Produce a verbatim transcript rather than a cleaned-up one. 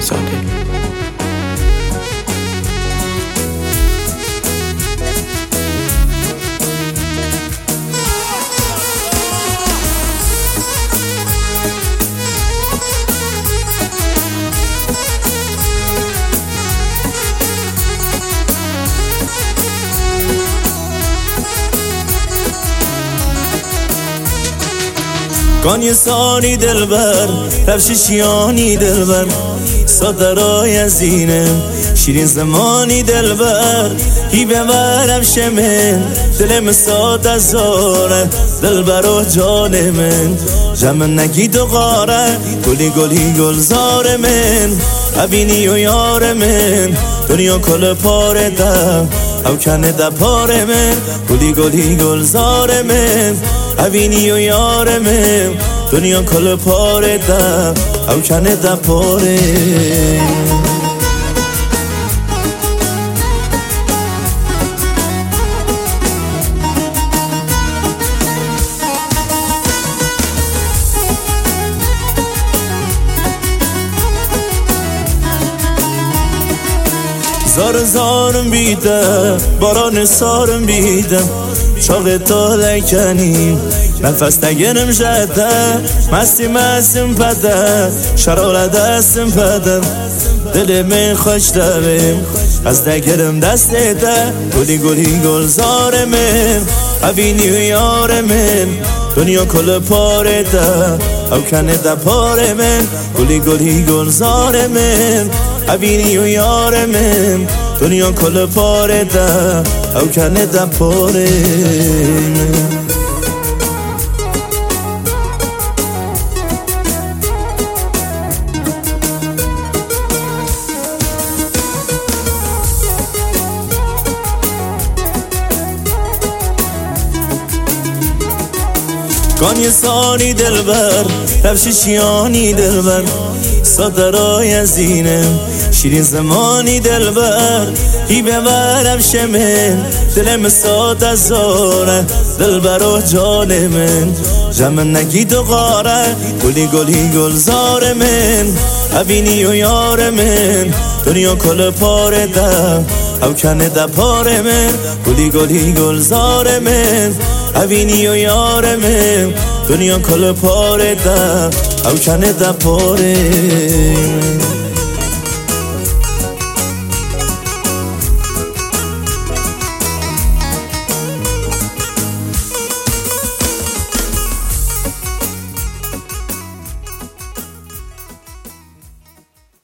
زاده. گانی سانی دلبر رفشیشیانی دلبر صدرای ازینه شیرین زمانی دلبر هی ببرم شمن دلم ساد از زاره دلبر و جان من جمع نگید و غاره گلی گلی گلزار من ابینی و یار من دنیا کل پاره دم او کنه ده پاره من گلی گلی گلزار من ابینی و یار من دنیا کل پاره دم او کنه ده پاره زار زارم بیده باران سارم بیده چاق تا لکنیم نفس نگرم جده مستی مسیم پده شرال دستم پده دل من خوش دارم از نگرم دست ده گلی گلی گلزار من ابینی و یار من دنیا کل پاره ده او کنه ده پاره من گلی گلی گلزار من ابینی و یار من دنیا کل پاره ده او کنه ده پاره من گانی سانی دلبر رفشیشیانی دلبر صدرای ازینه شیرین زمانی دلبر هی ببرم شمن دلم ساد از زاره دلبر و جان من جمع نگید و غاره گلی گلی گلزار من ابینی و یار من دنیا کل پاره دم او کنه ده پاره من گلی گلی گلزار من ابینی و یار من دنیا کل پاره دم او کنه ده پاره من